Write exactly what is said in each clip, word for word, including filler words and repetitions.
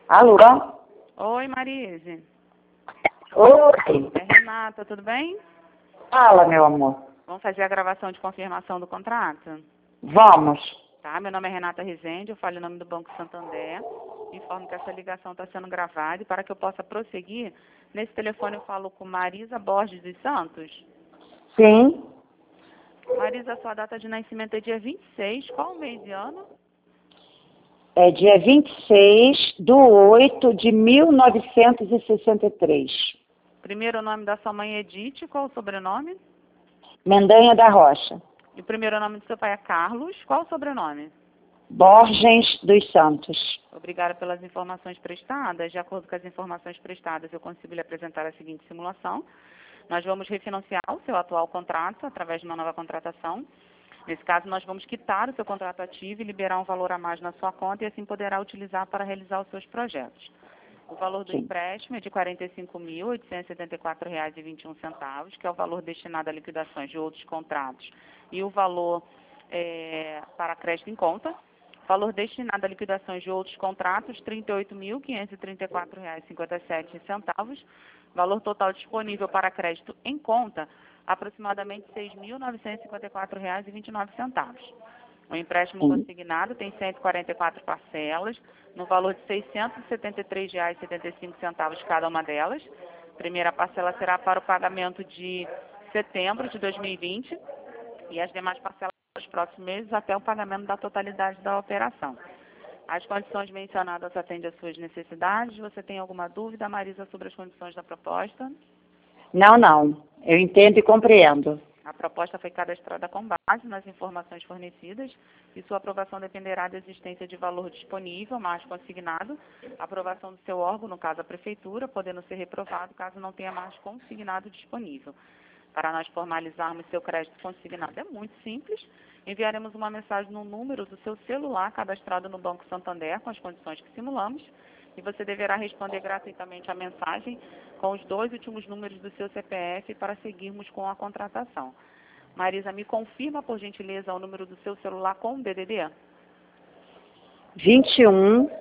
Alô? Oi, Marise. Oi. É Renata, tudo bem? Fala, meu amor. Vamos fazer a gravação de confirmação do contrato? Vamos. Tá, meu nome é Renata Rezende, eu falo em nome do Banco Santander. Informo que essa ligação está sendo gravada e para que eu possa prosseguir, nesse telefone eu falo com Marisa Borges dos Santos. Sim. Marisa, sua data de nascimento é dia vinte e seis, qual mês e ano? É dia vinte e seis de oito de mil novecentos e sessenta e três. Primeiro nome da sua mãe é Edith, qual o sobrenome? Mendanha da Rocha. E o primeiro nome do seu pai é Carlos, qual o sobrenome? Borges dos Santos. Obrigada pelas informações prestadas. De acordo com as informações prestadas, eu consigo lhe apresentar a seguinte simulação. Nós vamos refinanciar o seu atual contrato através de uma nova contratação. Nesse caso, nós vamos quitar o seu contrato ativo e liberar um valor a mais na sua conta e assim poderá utilizar para realizar os seus projetos. O valor do Sim. empréstimo é de quarenta e cinco mil, oitocentos e setenta e quatro reais e vinte e um centavos, que é o valor destinado a liquidações de outros contratos, e o valor é, para crédito em conta. Valor destinado a liquidações de outros contratos, trinta e oito mil, quinhentos e trinta e quatro reais e cinquenta e sete centavos. Valor total disponível para crédito em conta, aproximadamente seis mil novecentos e cinquenta e quatro reais e vinte e nove centavos. O empréstimo Sim. consignado tem cento e quarenta e quatro parcelas, no valor de seiscentos e setenta e três reais e setenta e cinco centavos cada uma delas. A primeira parcela será para o pagamento de setembro de dois mil e vinte e as demais parcelas nos próximos meses até o pagamento da totalidade da operação. As condições mencionadas atendem às suas necessidades. Você tem alguma dúvida, Marisa, sobre as condições da proposta? Não, não. Eu entendo e compreendo. A proposta foi cadastrada com base nas informações fornecidas e sua aprovação dependerá da existência de valor disponível, mais consignado, aprovação do seu órgão, no caso a prefeitura, podendo ser reprovado caso não tenha mais consignado disponível. Para nós formalizarmos seu crédito consignado é muito simples. Enviaremos uma mensagem no número do seu celular cadastrado no Banco Santander com as condições que simulamos e você deverá responder gratuitamente a mensagem com os dois últimos números do seu C P F para seguirmos com a contratação. Marisa, me confirma, por gentileza, o número do seu celular com o D D D? vinte e um,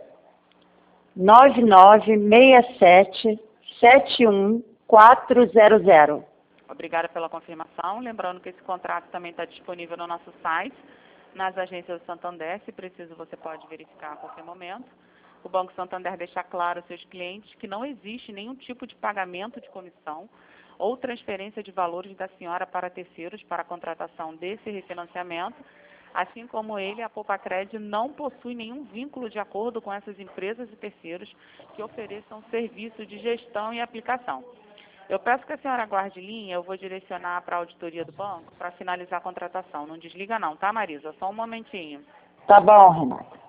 nove nove seis sete, sete um quatro zero zero. Obrigada pela confirmação. Lembrando que esse contrato também está disponível no nosso site, nas agências do Santander. Se preciso, você pode verificar a qualquer momento. O Banco Santander deixa claro aos seus clientes que não existe nenhum tipo de pagamento de comissão ou transferência de valores da senhora para terceiros para a contratação desse refinanciamento. Assim como ele, a Poupacred não possui nenhum vínculo de acordo com essas empresas e terceiros que ofereçam serviço de gestão e aplicação. Eu peço que a senhora aguarde linha, eu vou direcionar para a auditoria do banco para finalizar a contratação. Não desliga não, tá, Marisa? Só um momentinho. Tá bom, Renata.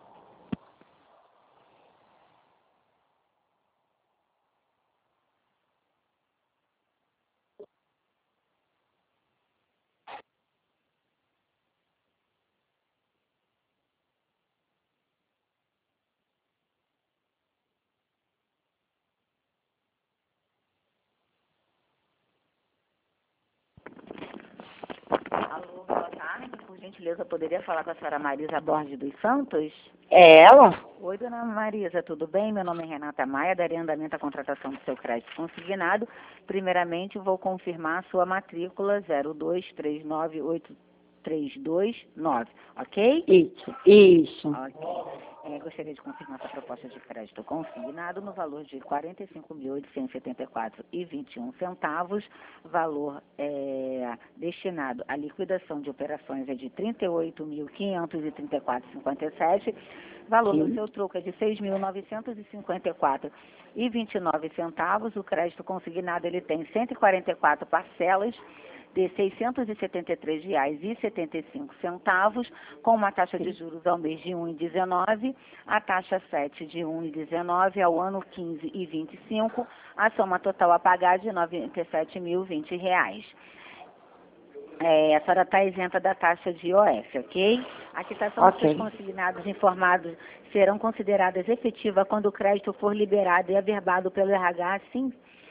Alô, boa tarde. Por gentileza, poderia falar com a senhora Marisa Borges dos Santos? É ela? Oi, dona Marisa, tudo bem? Meu nome é Renata Maia, darei andamento à contratação do seu crédito consignado. Primeiramente, vou confirmar a sua matrícula zero dois três nove oito três dois nove, ok? Isso. Isso. Ok. É, gostaria de confirmar essa proposta de crédito consignado no valor de quarenta e cinco mil, oitocentos e setenta e quatro reais e vinte e um centavos. Valor é, destinado à liquidação de operações é de trinta e oito mil, quinhentos e trinta e quatro reais e cinquenta e sete centavos. Valor do Sim. seu troco é de seis mil novecentos e cinquenta e quatro reais e vinte e nove centavos. O crédito consignado ele tem cento e quarenta e quatro parcelas de seiscentos e setenta e três reais e setenta e cinco centavos, com uma taxa de juros ao mês de um vírgula dezenove, a taxa sete de um vírgula dezenove, ao ano quinze e vinte e cinco, a soma total a pagar de noventa e sete mil e vinte reais. É, a senhora está isenta da taxa de I O F, ok? A quitação dos Ok. seus consignados informados serão consideradas efetivas quando o crédito for liberado e averbado pelo R H, assim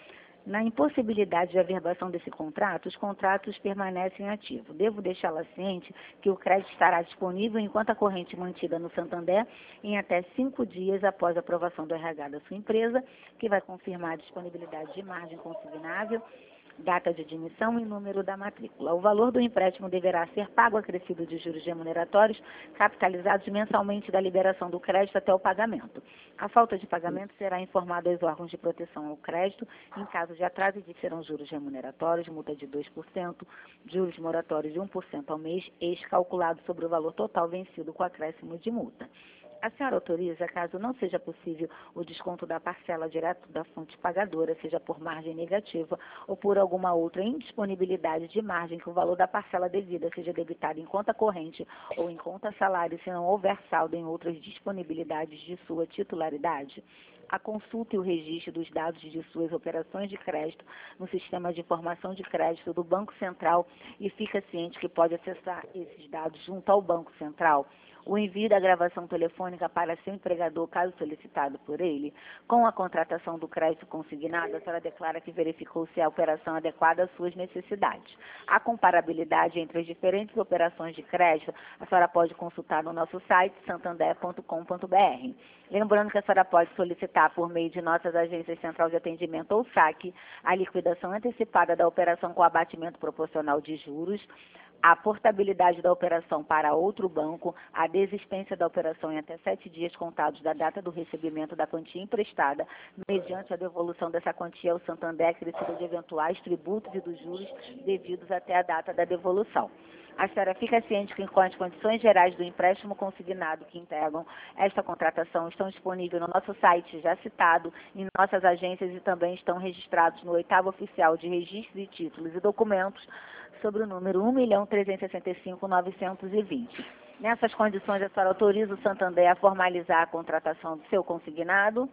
Na impossibilidade de averbação desse contrato, os contratos permanecem ativos. Devo deixá-la ciente que o crédito estará disponível enquanto a corrente mantida no Santander em até cinco dias após a aprovação do R H da sua empresa, que vai confirmar a disponibilidade de margem consignável, data de admissão e número da matrícula. O valor do empréstimo deverá ser pago acrescido de juros remuneratórios capitalizados mensalmente da liberação do crédito até o pagamento. A falta de pagamento será informada aos órgãos de proteção ao crédito. Em caso de atraso, existirão juros remuneratórios, multa de dois por cento, juros moratórios de um por cento ao mês, ex calculado sobre o valor total vencido com acréscimo de multa. A senhora autoriza, caso não seja possível o desconto da parcela direto da fonte pagadora, seja por margem negativa ou por alguma outra indisponibilidade de margem, que o valor da parcela devida seja debitado em conta corrente ou em conta salário, se não houver saldo em outras disponibilidades de sua titularidade? A consulta e o registro dos dados de suas operações de crédito no sistema de informação de crédito do Banco Central e fica ciente que pode acessar esses dados junto ao Banco Central. O envio da gravação telefônica para seu empregador, caso solicitado por ele. Com a contratação do crédito consignado, a senhora declara que verificou se a operação adequada às suas necessidades. A comparabilidade entre as diferentes operações de crédito, a senhora pode consultar no nosso site, santander ponto com ponto br. Lembrando que a senhora pode solicitar por meio de nossas agências Central de Atendimento ou SAC a liquidação antecipada da operação com abatimento proporcional de juros, a portabilidade da operação para outro banco, a desistência da operação em até sete dias contados da data do recebimento da quantia emprestada, mediante a devolução dessa quantia ao Santander, acrescida de eventuais tributos e dos juros devidos até a data da devolução. A senhora fica ciente que, com as condições gerais do empréstimo consignado que integram esta contratação, estão disponíveis no nosso site, já citado, em nossas agências, e também estão registrados no oitavo oficial de registro de títulos e documentos, sobre o número um milhão trezentos e sessenta e cinco mil novecentos e vinte. Nessas condições, a senhora autoriza o Santander a formalizar a contratação do seu consignado?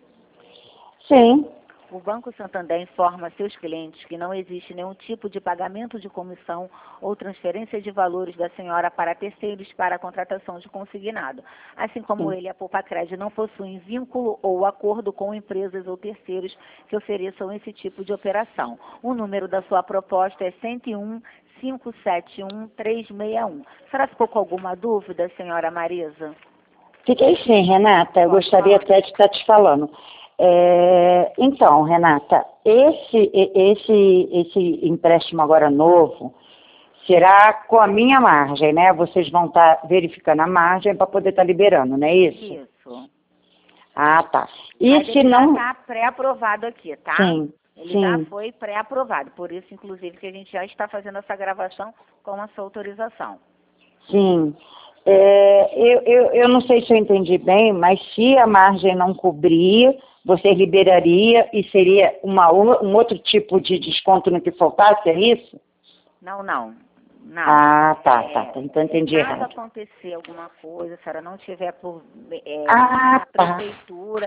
Sim. O Banco Santander informa seus clientes que não existe nenhum tipo de pagamento de comissão ou transferência de valores da senhora para terceiros para a contratação de consignado, assim como Sim. ele, a Poupacred, não possuem vínculo ou acordo com empresas ou terceiros que ofereçam esse tipo de operação. O número da sua proposta é cento e um, cinco sete um, três seis um. A senhora ficou com alguma dúvida, senhora Marisa? Fiquei sim, Renata. Eu Pode gostaria falar. até de estar te falando. É, então, Renata, esse, esse, esse empréstimo agora novo será com a minha margem, né? Vocês vão estar verificando a margem para poder estar liberando, não é isso? Isso. Ah, tá. E Mas se ele não... já está pré-aprovado aqui, tá? Sim, Ele sim. já foi pré-aprovado, por isso, inclusive, que a gente já está fazendo essa gravação com a sua autorização. Sim. É, eu, eu, eu não sei se eu entendi bem, mas se a margem não cobrir, você liberaria e seria uma, um outro tipo de desconto no que faltasse, é isso? Não, não. Não. Ah, tá, É, tá, tá. Então entendi caso errado. acontecer alguma coisa, se a senhora não tiver por, é, Ah, na tá. prefeitura,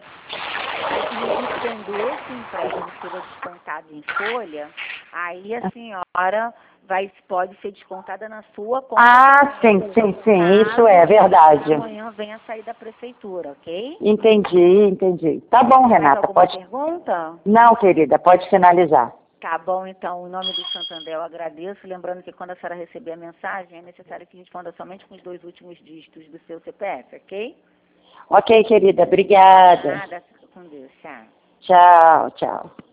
e tendo esse empréstimo seja descontado em folha, aí a senhora vai, pode ser descontada na sua conta. Ah, sim, sim, sim, isso é verdade. Amanhã venha sair da prefeitura, ok? Entendi, entendi. Tá bom, Mais Renata, alguma pode... pergunta? Não, querida, pode finalizar. Tá bom, então, em nome do Santander eu agradeço. Lembrando que quando a senhora receber a mensagem, é necessário que responda somente com os dois últimos dígitos do seu C P F, ok? Ok, querida, obrigada. Nada, fica com Deus. Tchau. Tchau, tchau.